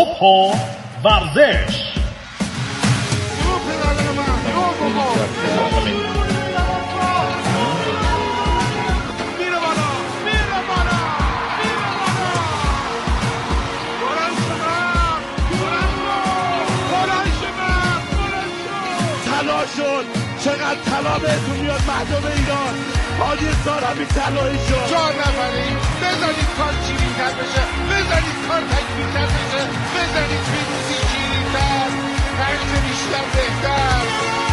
صبح و ورزش. شد چقدر طلا بهتون میاد مردم ایران. حاجی سارمی طلایی شد. 4 نفریم بذارید کار چیری‌تر بشه، بذارید کار تکمیل‌تر بشه، بذارید پیروزی چیری‌تر، هرچه بیشتر بهتر.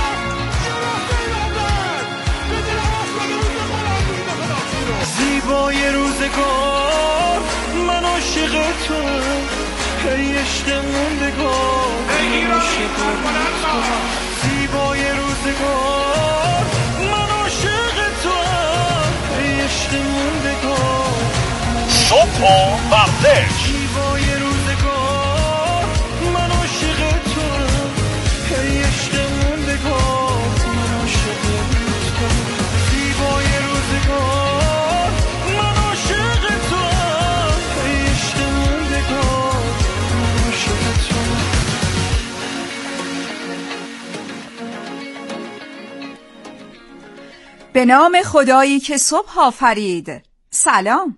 زیبای روزگار من عاشق تو، ای عشق موندگار ای ایران زیبای روزگار من عاشق تو، ای عشق موندگار صبح و ورزش. زیبای روزگار من عاشق تو، ای عشق موندگار من عاشق تو. زیبای روزگار من عاشق تو، ای عشق موندگار من عاشق تو. به نام خدایی که صبح آفرید. سلام.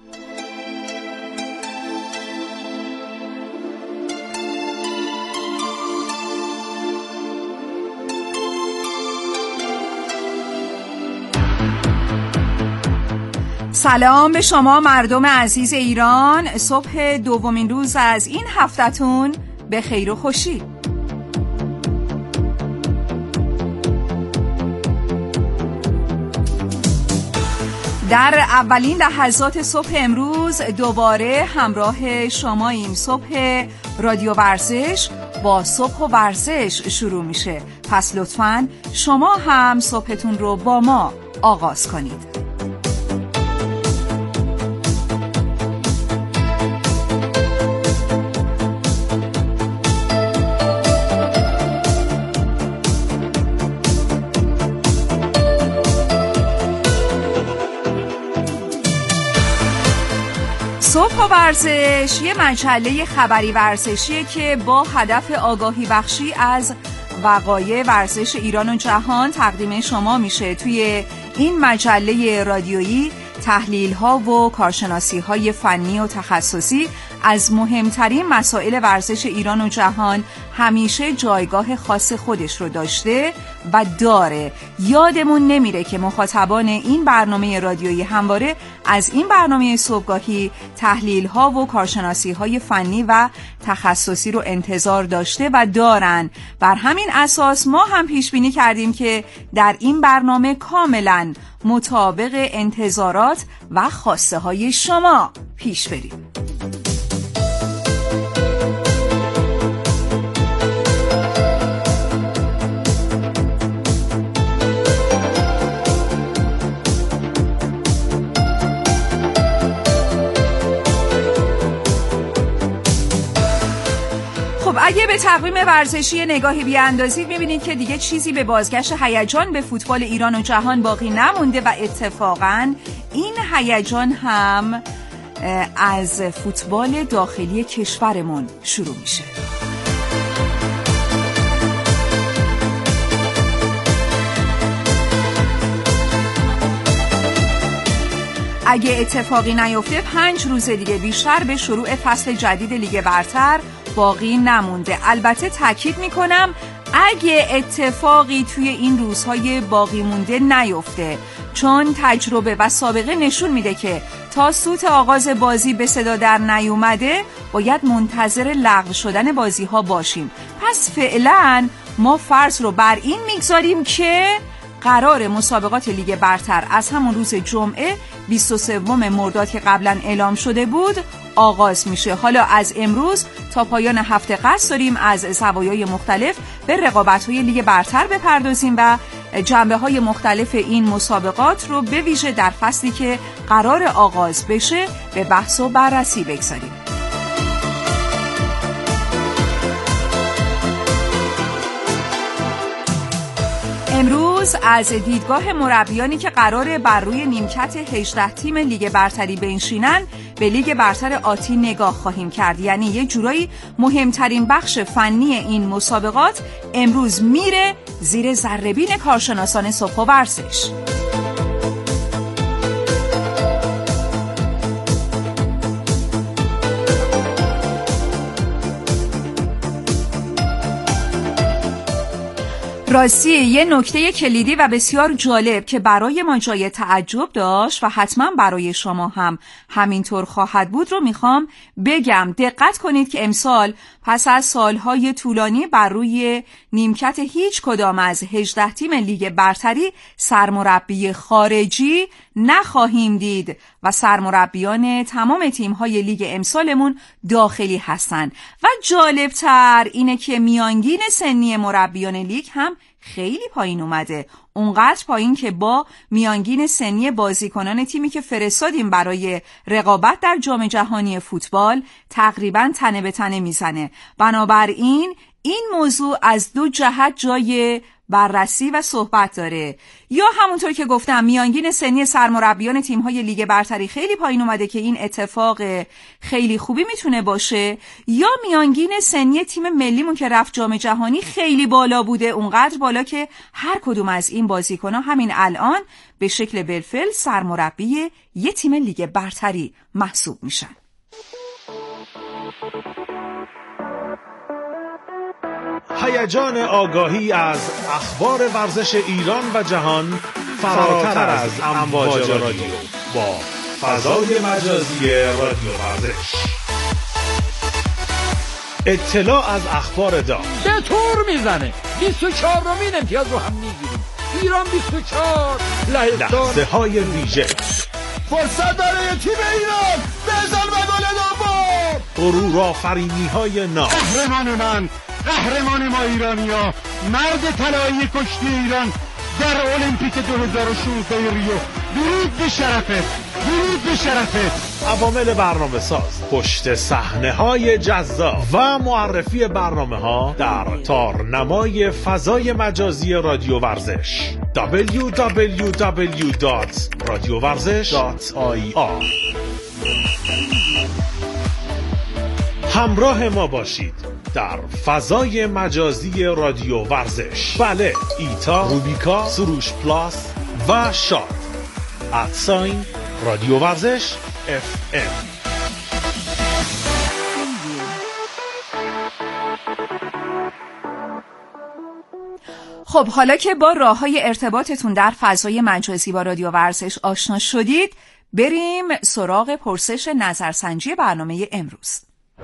سلام به شما مردم عزیز ایران. صبح دومین روز از این هفته‌تون به خیر و خوشی. در اولین لحظات صبح امروز دوباره همراه شماییم. صبح رادیو ورزش با صبح و ورزش شروع میشه، پس لطفاً شما هم صبحتون رو با ما آغاز کنید. صبح و ورزش یه مجله خبری ورزشیه که با هدف آگاهی بخشی از وقایع ورزش ایران و جهان تقدیم شما میشه. توی این مجله رادیویی تحلیل‌ها و کارشناسی‌های فنی و تخصصی از مهمترین مسائل ورزش ایران و جهان همیشه جایگاه خاص خودش رو داشته و داره. یادمون نمیره که مخاطبان این برنامه رادیویی همواره از این برنامه صبحگاهی تحلیل‌ها و کارشناسی‌های فنی و تخصصی رو انتظار داشته و دارن. بر همین اساس ما هم پیش بینی کردیم که در این برنامه کاملاً مطابق انتظارات و خواسته های شما پیش بریم. خب اگه به تقویم ورزشی نگاهی بیاندازید میبینید که دیگه چیزی به بازگشت هیجان به فوتبال ایران و جهان باقی نمونده و اتفاقاً این هیجان هم از فوتبال داخلی کشورمون شروع میشه. اگه اتفاقی نیفته 5 روز دیگه بیشتر به شروع فصل جدید لیگ برتر باقی نمونده. البته تاکید میکنم اگه اتفاقی توی این روزهای باقی مونده نیفته، چون تجربه و سابقه نشون میده که تا سوت آغاز بازی به صدا در نیومده باید منتظر لغو شدن بازی ها باشیم. پس فعلا ما فرض رو بر این میگذاریم که قرار مسابقات لیگ برتر از همون روز جمعه 23 مرداد که قبلا اعلام شده بود آغاز میشه. حالا از امروز تا پایان هفته قصد داریم از زوایای مختلف به رقابت‌های لیگ برتر بپردازیم و جنبه‌های مختلف این مسابقات رو به ویژه در فصلی که قرار آغاز بشه به بحث و بررسی بگذاریم. امروز امروز از دیدگاه مربیانی که قراره بر روی نیمکت 18 تیم لیگ برتری بنشینن به لیگ برتر آتی نگاه خواهیم کرد. یعنی یه جورایی مهمترین بخش فنی این مسابقات امروز میره زیر ذره‌بین کارشناسان صبح و ورزش. راستی یه نکته کلیدی و بسیار جالب که برای ما جای تعجب داشت و حتما برای شما هم همینطور خواهد بود رو میخوام بگم. دقت کنید که امسال پس از سالهای طولانی بر روی نیمکت هیچ کدام از 18 تیم لیگ برتری سرمربی خارجی نخواهیم دید و سرمربیان تمام تیم‌های لیگ امسالمون داخلی هستن. و جالبتر اینه که میانگین سنی مربیان لیگ هم خیلی پایین اومده، اونقدر پایین که با میانگین سنی بازیکنان تیمی که فرستادیم برای رقابت در جام جهانی فوتبال تقریباً تنه به تنه میزنه. بنابراین این موضوع از دو جهت جای بررسی و صحبت داره. یا همونطور که گفتم میانگین سنی سرمربیان تیم‌های لیگ برتری خیلی پایین اومده که این اتفاق خیلی خوبی میتونه باشه، یا میانگین سنی تیم ملیمون که رفت جام جهانی خیلی بالا بوده، اونقدر بالا که هر کدوم از این بازیکن‌ها همین الان به شکل بالفعل سرمربی یه تیم لیگ برتری محسوب میشن. هیجان آگاهی از اخبار ورزش ایران و جهان فراتر از امواج رادیو با فضای مجازی رادیو ورزش. اطلاع از اخبار داغ به طور میزنه 24مین امتیاز رو هم میگیریم. ایران 24 لحظه های ویژه فرصت برای تیم ایران بزن و گل دوم. غرور آفرینی های ناب قهرمان ما ایرانیا، مرد طلایی کشتی ایران در المپیک 2016 ریو. درود به شرفت. عوامل برنامه ساز، پشت صحنه های جذاب و معرفی برنامه ها در تارنمای فضای مجازی رادیو ورزش www.radiovarzesh.ir. همراه ما باشید در فضای مجازی رادیو ورزش. بله، ایتا، روبیکا، سروش پلاس و شاد @ رادیو ورزش FM. خب حالا که با راه‌های ارتباطتون در فضای مجازی با رادیو ورزش آشنا شدید، بریم سراغ پرسش نظرسنجی برنامه امروز.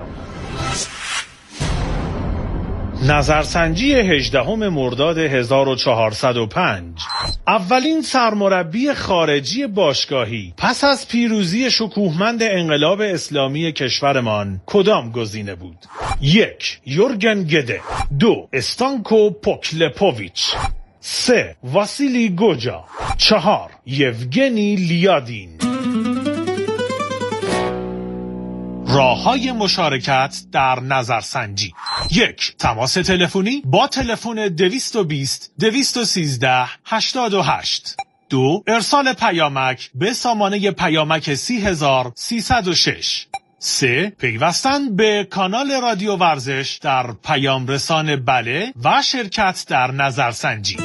نظرسنجی 18 مرداد 1405. اولین سرمربی خارجی باشگاهی پس از پیروزی شکوهمند انقلاب اسلامی کشورمان کدام گزینه بود؟ 1. یورگن گده. 2. استانکو پوکلپوویچ. 3. واسیلی گوجا. 4. یوگنی لیادین. راه‌های مشارکت در نظرسنجی: 1. تماس تلفنی با تلفن 220 213 88. 2. ارسال پیامک به سامانه پیامک 30306. 3. پیوستن به کانال رادیو ورزش در پیام رسان بله و شرکت در نظرسنجی.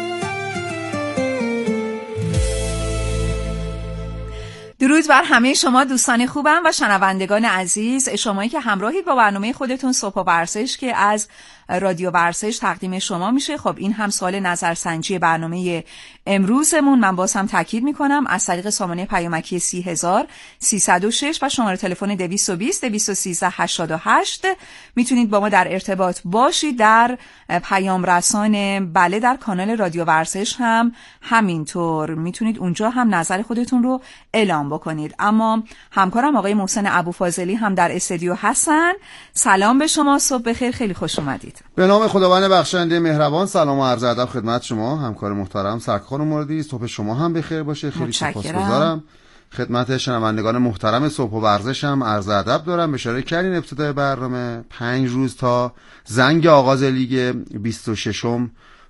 درود بر همه شما دوستان خوبم و شنوندگان عزیز، شمایی که همراهید با برنامه خودتون صبح و ورزش که از رادیو ورزش تقدیم شما میشه. خب این هم سوال نظرسنجی برنامه امروزمون. من باز هم تاکید میکنم از طریق سامانه پیامکی 30306 و شماره تلفن 220 213 88 میتونید با ما در ارتباط باشید. در پیام رسان بله در کانال رادیو ورزش هم همینطور میتونید اونجا هم نظر خودتون رو اعلام بکنید. اما همکارم آقای محسن ابوفاضلی هم در استودیو هستن. سلام به شما، صبح بخیر، خیلی خوش اومدید. به نام خداوند بخشنده مهربان. سلام و عرض ادب خدمت شما همکار محترم سرکار موردی. صبح شما هم بخیر باشه. خیلی سپاسگزارم. خدمت شنوندگان محترم صبح و ورزش هم عرض ادب دارم. اشاره کردین ابتدای برنامه 5 روز تا زنگ آغاز لیگ 26م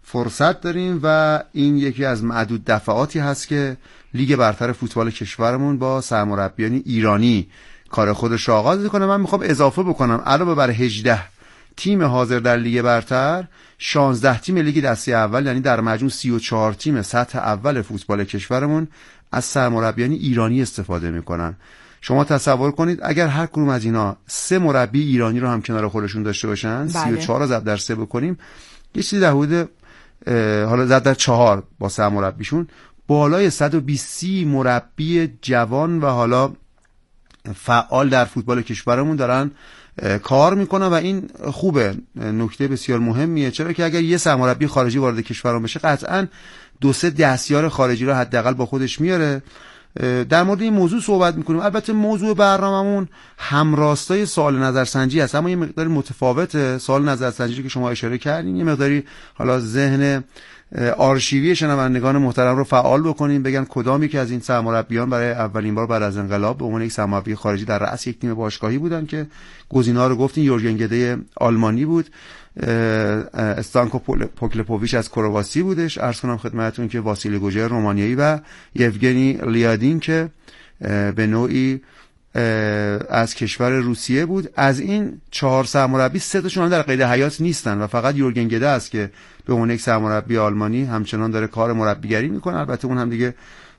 فرصت داریم و این یکی از معدود دفعاتی هست که لیگ برتر فوتبال کشورمون با سرمربیان ایرانی کار خودش را آغاز میکنه. من میخوام اضافه بکنم علاوه بر 18 تیم حاضر در لیگ برتر، 16 تیم لیگ دسته اول، یعنی در مجموع 34 تیم سطح اول فوتبال کشورمون از سرمربیان ایرانی استفاده میکنن. شما تصور کنید اگر هر کدوم از اینا 3 مربی ایرانی رو هم کنار خودشون داشته باشن، 34 رو ضرب در 3 بکنیم، یه چیزی در حدود حالا ضرب در 4 با سرمربیشون بالای 120 مربی جوان و حالا فعال در فوتبال کشورمون دارن کار میکنن و این خوبه. نکته بسیار مهمیه، چرا که اگر یه سرمربی خارجی وارد کشورمون بشه قطعاً 2-3 دستیار خارجی رو حداقل با خودش میاره. در مورد این موضوع صحبت میکنیم. البته موضوع برنامه‌مون همراستای سوال نظرسنجی هست، اما یه مقداری متفاوته. سوال نظرسنجی که شما اشاره کردین یه مقداری حالا ذهن آرشیوی شنوندگان محترم رو فعال بکنیم، بگن کدامی که از این سرمربیان برای اولین بار بعد از انقلاب به عنوان یک سرمربی خارجی در رأس یک تیم باشگاهی بودن که گزینه‌ها رو گفتین. یورگن گده آلمانی بود، استانکو پوکلپوویچ از کرواسی بودش، عرض کنم خدمتتون که واسیلی گوژر رومانیایی و یوگنی لیادین که به نوعی از کشور روسیه بود. از این 4 سرمربی 3 تاشون در قید حیات نیستن و فقط یورگن گده است که به عنوان یک سرمربی آلمانی همچنان داره کار مربیگری میکنه. البته اون هم دیگه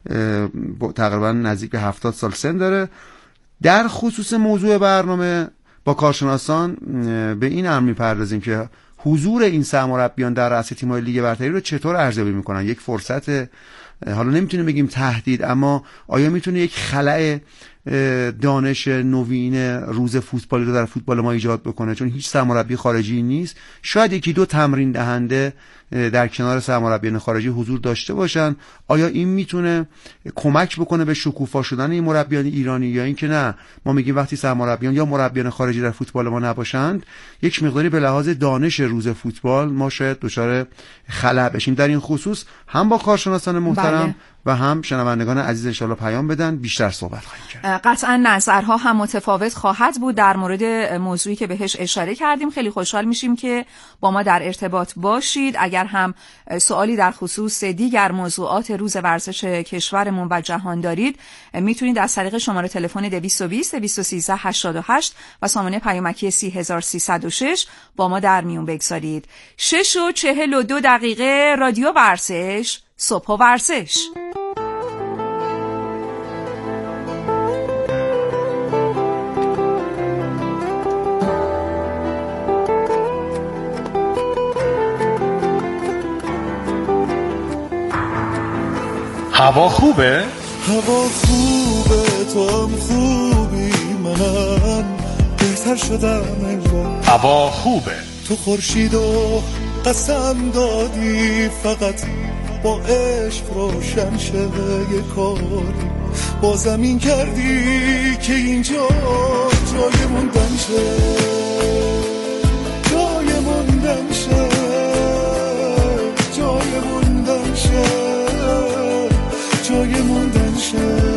تقریبا نزدیک به 70 سال سن داره. در خصوص موضوع برنامه با کارشناسان به این امر میپردازیم که حضور این سرمربیان در رأس تیم‌های لیگ برتری رو چطور ارزیابی میکنن. یک فرصت، حالا نمیتونیم بگیم تهدید، اما آیا میتونه یک خلأ دانش نوین روز فوتبالی رو در فوتبال ما ایجاد بکنه؟ چون هیچ سرمربی خارجی نیست. شاید 1-2 تمرین دهنده در کنار سرمربیان خارجی حضور داشته باشن. آیا این میتونه کمک بکنه به شکوفا شدن این مربیان ایرانی، یا اینکه نه ما میگیم وقتی سرمربیان یا مربیان خارجی در فوتبال ما نباشند یک مقداری به لحاظ دانش روز فوتبال ما شاید دچار خلأ بشیم؟ در این خصوص هم با کارشناسان محترم و هم شنوندگان عزیز ان شاءالله پیام بدن، بیشتر صحبت خواهیم کرد. قطعا نظرها هم متفاوت خواهد بود در مورد موضوعی که بهش اشاره کردیم. خیلی خوشحال میشیم که با ما در ارتباط باشید. اگر هم سوالی در خصوص دیگر موضوعات روز ورزش کشورمون و جهان دارید، میتونید از طریق شماره تلفن 220 213 88 و سامانه پیامکی 30306 با ما در میون بگذارید. 6:42 رادیو ورزش، صبح و ورزش. هوا خوبه؟ هوا خوبه، تو هم خوبی، منم بهتر شدم انگار. هوا خوبه، تو خورشیدو قسم دادی فقط با عشق روشن شه یه کاری، با زمین کردی که اینجا جای موندن شه، جای موندن شه، جای موندن شه، جای موندن شه.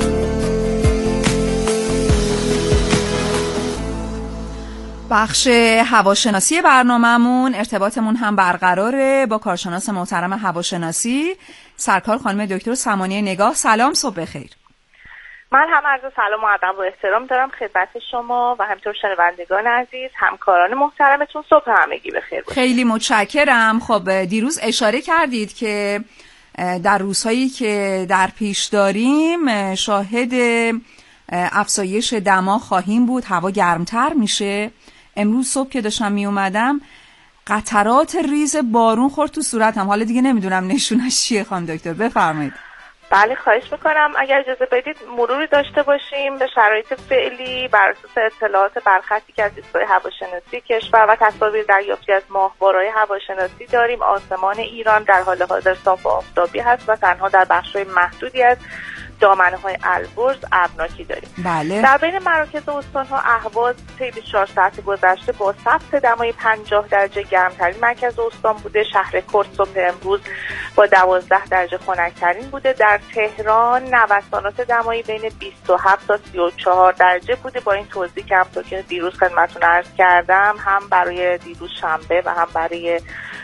بخش هواشناسی برنامه‌مون ارتباطمون هم برقراره با کارشناس محترم هواشناسی سرکار خانم دکتر سمانیه نگاه. سلام، صبح بخیر. من هم عرض سلام و ادب و احترام دارم خدمت شما و همینطور شنوندگان عزیز، همکاران محترمتون. صبح همگی بخیر باشید. خیلی متشکرم. خب دیروز اشاره کردید که در روزهایی که در پیش داریم شاهد افزایش دما خواهیم بود، هوا گرمتر میشه. امروز صبح که داشتم می اومدم قطرات ریز بارون خورد تو صورتم. حالا دیگه نمیدونم نشونش چیه. خانم دکتر بفرمایید. بله خواهش میکنم. اگر اجازه بدید مروری داشته باشیم به شرایط فعلی بر اساس اطلاعات برخطی که از ایستگاه هواشناسی کشور و تصاویر دریافتی از ماهواره‌های هواشناسی داریم. آسمان ایران در حال حاضر صاف و آفتابی هست و تنها در بخش‌های محدودی از دامنه‌های البرز ابرناکی داریم. بله. در بین مراکز استان‌ها اهواز طی 24 ساعت گذشته با ثبت دمای 50 درجه گرمترین مرکز استان بوده. شهر کرد صبح امروز با 12 درجه خنک‌ترین بوده. در تهران نوسانات دمایی بین 27 تا 34 درجه بوده. با این توضیح که همونطور که دیروز خدمتتون عرض کردم، هم برای دیروز شنبه و هم برای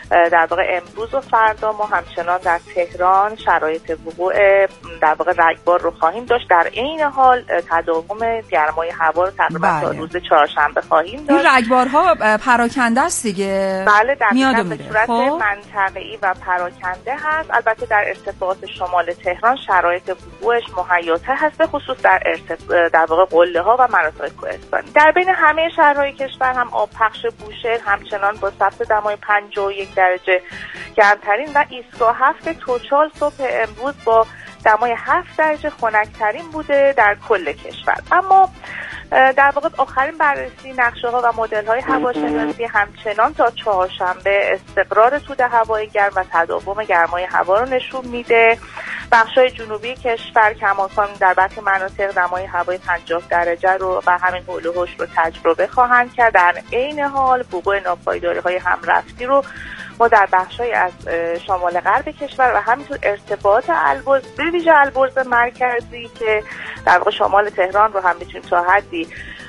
در واقع امروز و فردا ما همچنان در تهران شرایط وقوع در واقع رگبار رو خواهیم داشت. در عین حال تداوم گرمای هوا رو تقریبا تا روز چهارشنبه خواهیم داشت. این رگبارها پراکنده است دیگه؟ بله، دقیقاً به صورت منطقه‌ای و پراکنده هست. البته در ارتفاعات شمال تهران شرایط وقوعش مهیاتر هست، به خصوص در واقع قله‌ها و مناطق کوهستانی. در بین همه شهرهای کشور هم آبپخش بوشهر همچنان با ثبت دمای 51 درجه گرمترین و ایستگاه 7 توچال صبح امروز با دمای 7 درجه خنک‌ترین بوده در کل کشور. اما در واقع آخرین بررسی نقشه‌ها و مدل‌های هواشناسی همچنان تا چهارشنبه استقرار توده هوای گرم و تداوم گرمای هوا رو نشون میده. بخش‌های جنوبی کشور کماکان در برخی مناطق دمای هوای 50 درجه رو و همین حول و حوش رو تجربه خواهند کرد. در عین حال وقوع ناپایداری‌های همرفتی رو ما در بخش‌های از شمال غرب کشور و همینطور ارتفاعات البرز به ویژه البرز مرکزی که در واقع شمال تهران رو هم میتونیم تا حدی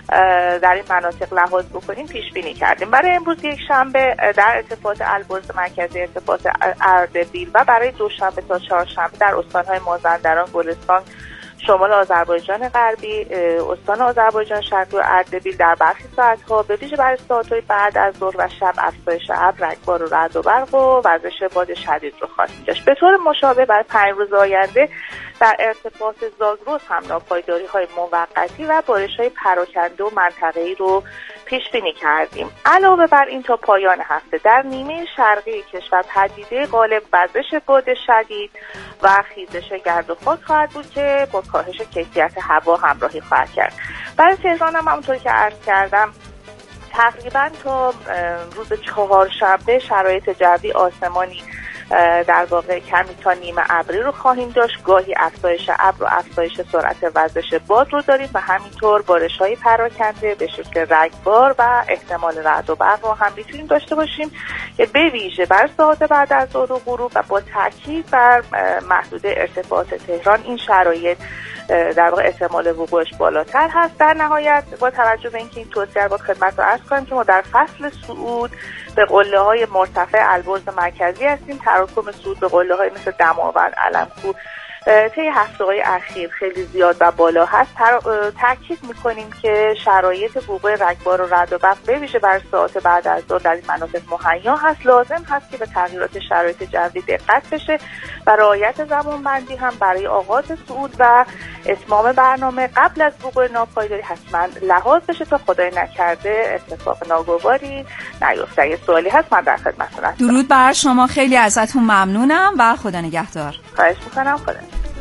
در این مناطق لحاظ بکنیم پیش بینی کردیم. برای امروز یک شنبه در ارتفاعات البرز مرکزی، ارتفاعات اردبیل و برای دوشنبه تا چهارشنبه در استان‌های مازندران، گلستان، شمال آذربایجان غربی، استان آذربایجان شرقی و اردبیل در برخی ساعت‌ها به ویژه برای ساعت‌های بعد از ظهر و شب افزایش ابر، رگبار و رعد و برق و وزش باد شدید رو خواهیم داشت. به طور مشابه برای 5 روز آینده در ارتفاعات زاگرس هم ناپایداری‌های موقتی و بارش‌های پراکنده و منطقه‌ای رو پیش بینی کردیم. علاوه بر این تا پایان هفته در نیمه شرقی کشور پدیده غالب وزش باد شدید و خیزش گرد و خاک خواهد بود که با کاهش کیفیت هوا همراهی خواهد کرد. برای تهران هم همونطور که عرض کردم تقریبا تا روز چهارشنبه شرایط جوی آسمانی در واقع کمی تا نیمه ابری رو خواهیم داشت. گاهی افزایش ابر و افزایش سرعت وزش باد رو داریم و همینطور بارش‌های پراکنده به شکل رگبار و احتمال رعد و برق رو هم میتونیم داشته باشیم که به ویژه بر ساعات بعد از ظهر و غروب و با تاکید بر محدوده ارتفاعات تهران این شرایط در واقع احتمال وقوعش بالاتر هست. در نهایت با توجه به اینکه این توصیه رو خدمت رو عرض کنیم که ما در فصل صعود به قله‌های مرتفع البرز مرکزی هستیم. تراکم صعود به قله‌های مثل دماوند، علم‌کوه طی هفته‌های اخیر خیلی زیاد و بالا هست. تاکید می‌کنیم که شرایط وقوع رگبار و رعد و برق به ویژه بر ساعات بعد از ظهر در این مناطق مهیا هست. لازم هست که به تغییرات شرایط جوی دقت بشه و رعایت زمانبندی هم برای آغاز صعود و اتمام برنامه قبل از وقوع ناپایداری حتما لحاظ بشه تا خدای نکرده اتفاق ناگواری نیفته. اگه سوالی هست من در خدمتتون هستم. درود بر شما، خیلی ازتون ممنونم و خدا نگهدار. خواهش می‌کنم. خدا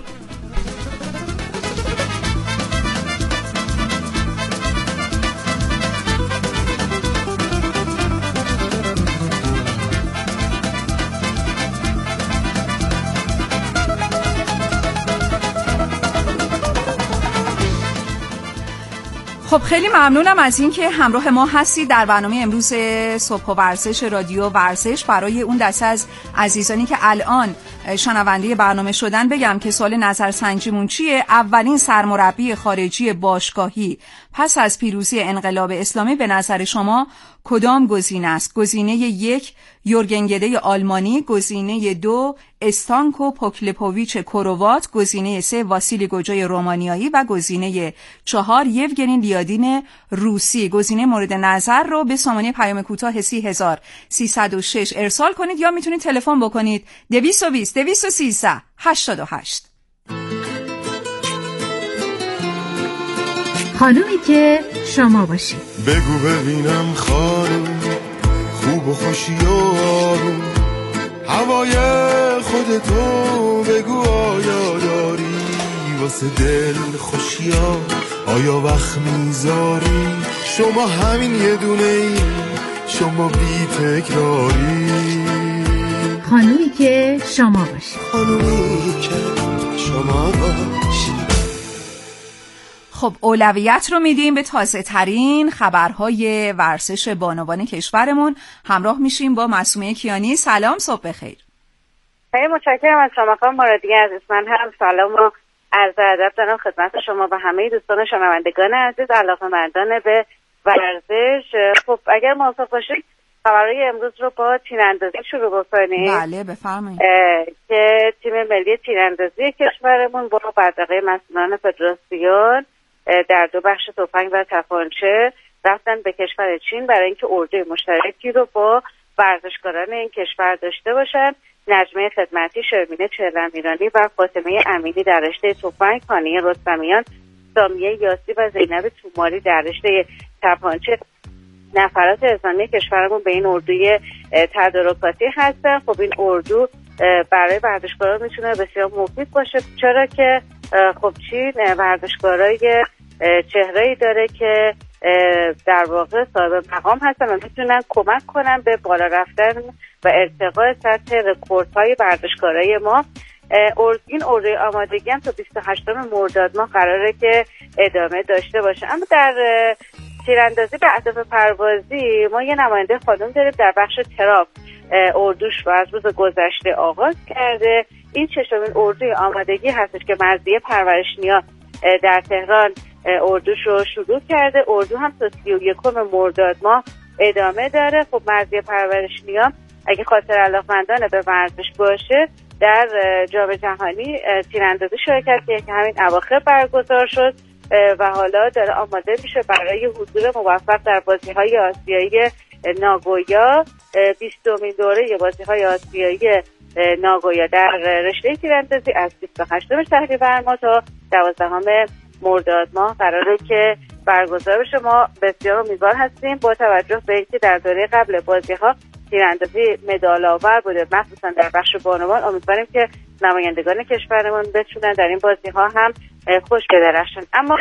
خب خیلی ممنونم از اینکه همراه ما هستید در برنامه امروز صبح و ورزش رادیو ورزش. برای اون دسته از عزیزانی که الان شنونده برنامه شدن بگم که سوال نظرسنجیمون چیه. اولین سرمربی خارجی باشگاهی پس از پیروزی انقلاب اسلامی به نظر شما کدام گزینه است؟ گزینه 1 یورگن گده آلمانی، گزینه 2 استانکو پوکلپوویچ کروات، گزینه 3 واسیلی گوجای رومانیایی و گزینه 4 یوگنی لیادین روسی. گزینه مورد نظر رو به سامانه پیام کوتاه 30306 ارسال کنید یا میتونید تلفن بکنید 220 213 88. خانومی که شما باشید. بگو ببینم خانم خوب و خوشی و آروم، هوای خودتو بگو آیا داری واسه دل خوشی ها، آیا وقت میذاری؟ شما همین یه دونه ای، شما بی تکراری. خانومی که شما باشید. خانومی که شما باشید. خب اولویت رو میدیم به تازه ترین خبرهای ورزش بانوان کشورمون. همراه میشیم با معصومه کیانی. سلام، صبح بخیر. خیلی متشکرم از شما خانم مرادی عزیز. من هم سلام و عرض ادب دارم خدمت شما و همه دوستان شنوندگان عزیز علاقه‌مندان به ورزش. خب اگر موافق باشید خبرهای امروز رو با تیراندازی شروع بکنیم. بله بفرمایید. که تیم ملی تیراندازی کشورمون با بدرقه مسئولان فدراسیون در 2 بخش تفنگ و تپانچه رفتن به کشور چین برای اینکه اردوی مشترکی رو با ورزشکاران این کشور داشته باشن. نجمه خدمتی، شرمینه چهلمیرانی و فاطمه امینی در رشته تفنگ، هانیه رستمیان، سامیه یاسی و زینب توماری در رشته تپانچه نفرات انسانی کشورمون به این اردوی تدارکاتی هستن. خب این اردو برای ورزشکاران میتونه بسیار مفید باشه، چرا که خب چین ورزشکارای چهره‌ای داره که در واقع صاحب مقام هستن و میتونن کمک کنن به بالا رفتن و ارتقاء سطح رکوردهای ورزشکارای ما. این اردوی آمادگی هم تا 28 مرداد ماه قراره که ادامه داشته باشه. اما در تیراندازی به اهداف پروازی ما یه نماینده خانم داریم در بخش تراپ. اردوش و از روز گذشته آغاز کرده. این 6مین اردوی آمادگی هستش که مرضیه پرورشنیا در تهران اردوش رو شروع کرده. اردو هم تا 31 مرداد ماه ادامه داره. خب مرضیه پرورشنیا اگه خاطر علاقمندان به ورزش باشه در جام جهانی تیراندازی شرکت که همین اواخر برگزار شد و حالا داره آماده میشه برای حضور موفق در بازی‌های آسیایی ناگویا. 20مین دوره بازی‌های آسیایی ناگویا در رشته تیراندازی از 28 شهریور ماه تا 12 مرداد ماه قراره که برگزار بشه. ما بسیار امیدوار هستیم با توجه به اینکه در دوره قبل بازی‌ها تیراندازی مدال آور بوده، مخصوصا در بخش بانوان. امیدواریم که نمایندگان کشورمون بتونن در این بازی‌ها هم خوش بدرخشن. اما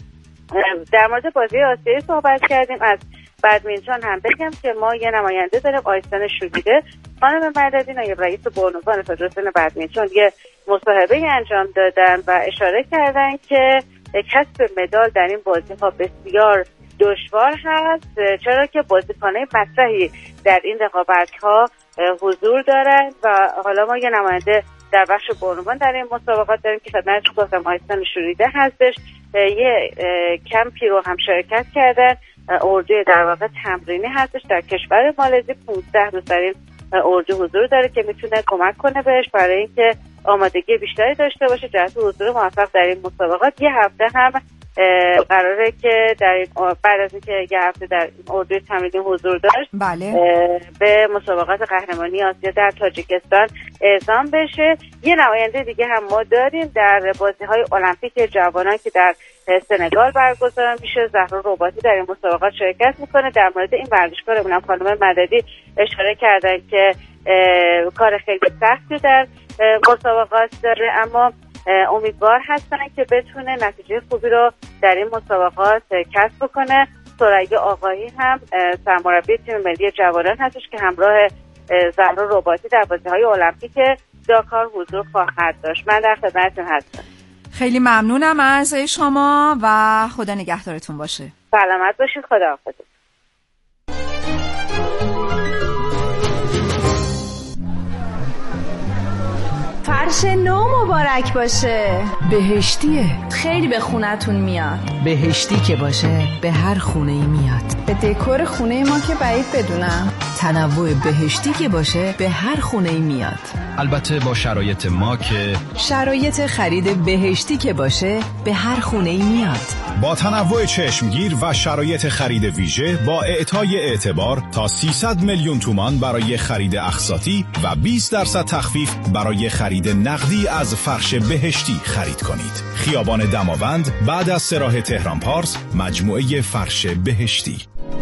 در مورد بازی آسیایی صحبت کردیم. از بدمینتون هم بگم که ما یه نماینده داریم، آیسان شوریده. خانم مددی نایب رئیس بانوان فدراسیون بدمینتون یه مصاحبه انجام دادن و اشاره کردن که کسب مدال در این بازی‌ها بسیار دشوار هست، چرا که بازیکن‌های مطرحی در این رقابت‌ها حضور دارند و حالا ما یه نماینده در بخش بانوان در این مسابقات داریم که خدمتتون گفتم آیسان شوریده هستش. یه کمپی رو هم شرکت کردن. اردوی در واقع تمرینی هستش در کشور مالزی. 15 روز در این اردو حضور داره که میتونه کمک کنه بهش برای اینکه آمادگی بیشتری داشته باشه جهت حضور موفق در این مسابقات. یه هفته هم قراره که در این بعد از اینکه یه هفته در این اردوی تمرینی حضور داشت بله. به مسابقات قهرمانی آسیا در تاجیکستان اعزام بشه. یه نماینده دیگه هم ما داریم در بازی‌های المپیک جوانان که در سنگال برگزار میشه. زهرا رباطی در این مسابقات شرکت میکنه. در مورد این ورزشکارمون هم خانم مددی اشاره کردن که کار خیلی سختی در مسابقات داره، اما امیدوار هستن که بتونه نتیجه خوبی رو در این مسابقات کسب کنه. ثریا آقایی هم سرمربی تیم ملی جوانان هستش که همراه زهرا رباطی در بازی‌های المپیک داکار حضور خواهد داشت. من در خدمتتون هستم. خیلی ممنونم از شما و خدا نگهدارتون باشه. سلامت باشید. خداحافظ. فرش نو مبارک باشه. بهشتیه، خیلی به خونتون میاد. بهشتی که باشه به هر خونه ای میاد. به دکور خونه ما که بعید بدونم. تنوع بهشتی که باشه به هر خونه ای میاد. البته با شرایط ما که شرایط خرید بهشتی که باشه به هر خونه ای میاد. با تنوع چشمگیر و شرایط خرید ویژه با اعطای اعتبار تا 300 میلیون تومان برای خرید اقساطی و 20% تخفیف برای خرید نقدی از فرش بهشتی خرید کنید. خیابان دماوند بعد از سراح تهران پارس، مجموعه فرش بهشتی.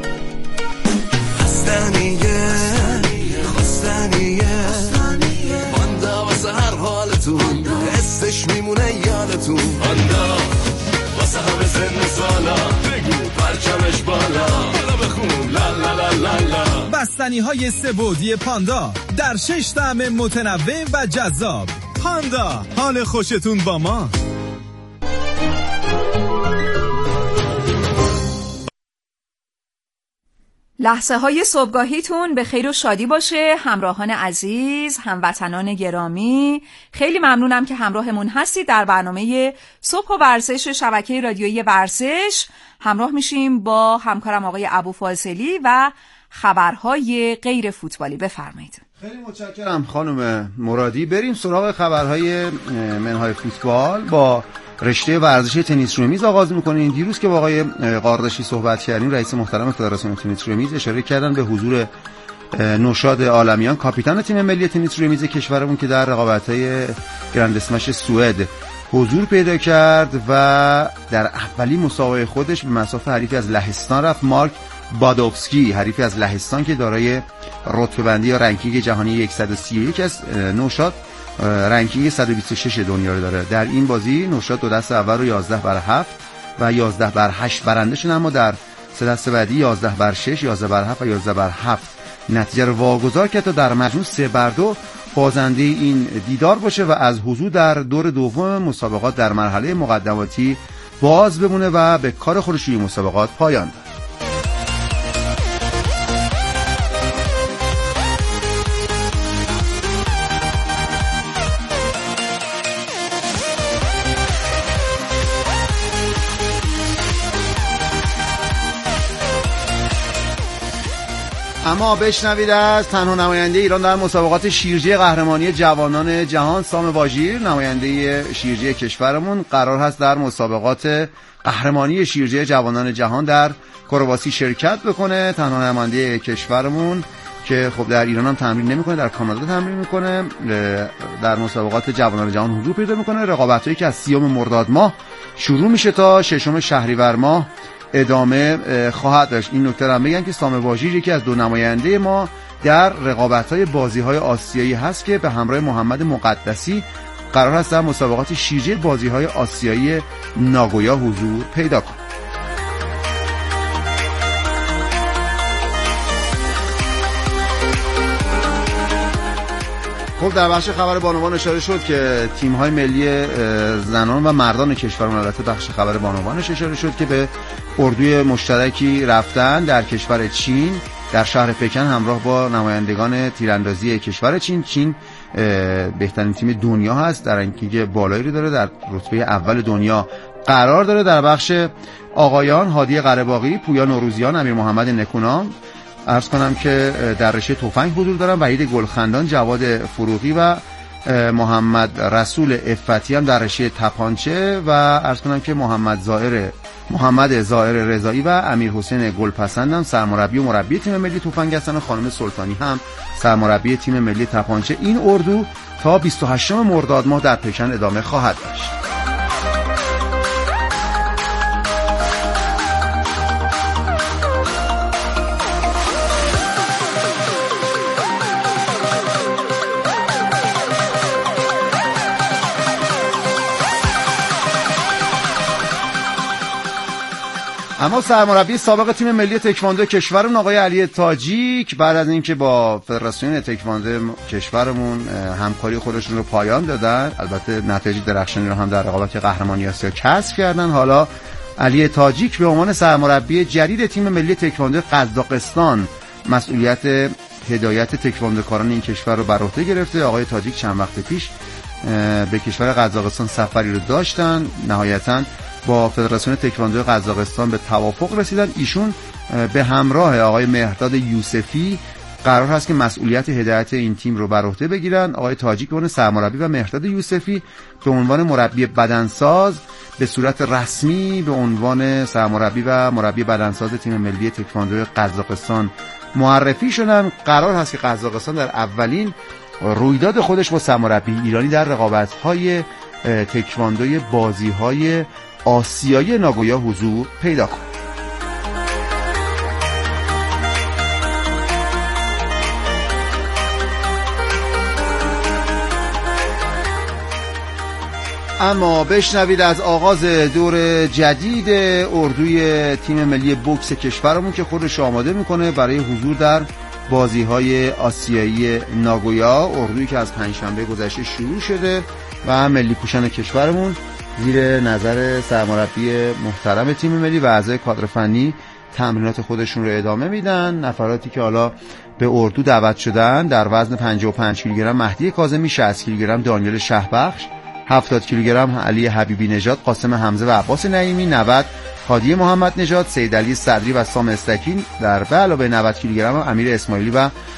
خستنیه باندا واسه هر حالتون حسش میمونه یادتون. باندا واسه همه سن سالا بگو پرچمش بالا بخون لا لا لا لا لا. بستنی های سه‌بعدی پاندا در 6 طعم متنوع و جذاب. پاندا، حال خوشتون با ما. لحظه های صبحگاهیتون به خیر و شادی باشه همراهان عزیز، هموطنان گرامی. خیلی ممنونم که همراهمون هستید در برنامه صبح و ورزش شبکه رادیویی ورزش. همراه میشیم با همکارم آقای ابوفاضلی و خبرهای غیر فوتبالی. بفرمایید. خیلی متشکرم خانم مرادی. بریم سراغ خبرهای منهای فوتبال. با رشته ورزش تنیس روی میز آغاز می‌کنیم. دیروز که با آقای قاردشی صحبت کردیم، رئیس محترم فدراسیون تنیس روی میز اشاره کردن به حضور نوشاد عالمیان، کاپیتان تیم ملی تنیس روی میز کشورمون که در رقابت‌های گرند اسمش سوئد حضور پیدا کرد و در اولین مسابقه خودش به مصاف حریفی از لهستان رفت، مارک بادوفسکی، حریفی از لهستان که دارای رتبه بندی یا رنکینگ جهانی 131 است. نوشاد رنکینگ 126 دنیا رو داره. در این بازی نوشاد دو دست اول رو 11-7 و 11-8 برنده شد، اما در سه دست بعدی 11-6، 11-7 و 11-7 نتیجه رو واگذار کرد تا در مجموع 3-2 بازنده این دیدار باشه و از حضور در دور دوم مسابقات در مرحله مقدماتی باز بمونه و به کار خودش توی مسابقات پایان داد. اما بشنوید از تنها نماینده ایران در مسابقات شیرجه قهرمانی جوانان جهان، سام واژیر، نماینده شیرجه کشورمون، قرار هست در مسابقات قهرمانی شیرجه جوانان جهان در کرواسی شرکت بکنه. تنها نماینده کشورمون که خب در ایران هم تمرین نمیکنه، در کانادا تمرین میکنه، در مسابقات جوانان جهان حضور پیدا میکنه. رقابتایی که از 30 مرداد ماه شروع میشه تا 6 شهریور ماه ادامه خواهد داشت. این نکته رو بگم که سام واژیر یکی از دو نماینده ما در رقابت‌های بازی‌های آسیایی هست که به همراه محمد مقدسی قرار است در مسابقات شیرجه بازی‌های آسیایی ناگویا حضور پیدا کنند. خب در بخش خبر بانوان اشاره شد که تیم‌های ملی زنان و مردان کشورمون، البته بخش خبر بانوانش اشاره شد که به اردوی مشترکی رفتن در کشور چین، در شهر پکن همراه با نمایندگان تیراندازی کشور چین. چین بهترین تیم دنیا هست، در رنکینگ بالایی رو داره، در رتبه اول دنیا قرار داره. در بخش آقایان هادی قره‌باغی، پویا نوروزیان، امیر محمد نکونام عرض کنم که در رشته تفنگ حضور دارن، وحید گلخندان، جواد فروغی و محمد رسول افتی هم در رشته تپانچه و عرض کنم که محمد زائر رضایی و امیر حسین گلپسند هم سرمربی و مربی تیم ملی تفنگ هستن و خانم سلطانی هم سرمربی تیم ملی تپانچه. این اردو تا 28 مرداد ماه در پکن ادامه خواهد داشت. اما سرمربی سابق تیم ملی تکواندو کشورمون آقای علی تاجیک بعد از اینکه با فدراسیون تکواندو کشورمون همکاری خودشون رو پایان دادن، البته نتایج درخشانی رو هم در رقابت قهرمانی آسیا کسب کردن، حالا علی تاجیک به عنوان سرمربی جدید تیم ملی تکواندو قزاقستان مسئولیت هدایت تکواندوکاران این کشور رو بر عهده گرفته. آقای تاجیک چند وقت پیش به کشور قزاقستان سفری رو داشتن، نهایتاً با فدراسیون تکواندو قزاقستان به توافق رسیدن. ایشون به همراه آقای مهرداد یوسفی قرار هست که مسئولیت هدایت این تیم رو بر عهده بگیرن. آقای تاجیک به عنوان سرمربی و مهرداد یوسفی به عنوان مربی بدنساز به صورت رسمی به عنوان سرمربی و مربی بدنساز تیم ملی تکواندو قزاقستان معرفی شدن. قرار هست که قزاقستان در اولین رویداد خودش با سرمربی ایرانی در رقابت‌های تکواندوی بازی‌های آسیایی ناگویا حضور پیدا کنه. اما بشنوید از آغاز دور جدید اردوی تیم ملی بوکس کشورمون که خودش آماده میکنه برای حضور در بازی‌های آسیایی ناگویا. اردویی که از پنجشنبه گذشته شروع شده و ملی پوشان کشورمون زیر نظر سرمربی محترم تیم ملی و اعضای کادر فنی تمرینات خودشون رو ادامه میدن. نفراتی که حالا به اردو دعوت شدن در وزن 55 کیلوگرم مهدی کاظمی، 60 کیلوگرم دانیال شهبخش، 70 کیلوگرم علی حبیبی نژاد، قاسم حمزه و عباس نعیمی. 90 هادی محمد نژاد، سید علی صدری و سام استکی. در به علاوه 90 کیلوگرم امیر اسماعیلی و